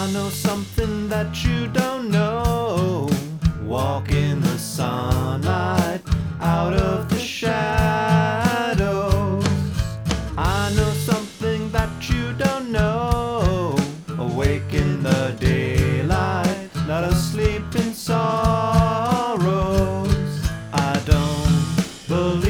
know something that you don't know. Walk in the sunlight, out of the shadows. I know something that you don't know. Awake in the daylight, not asleep in sorrows. I don't believe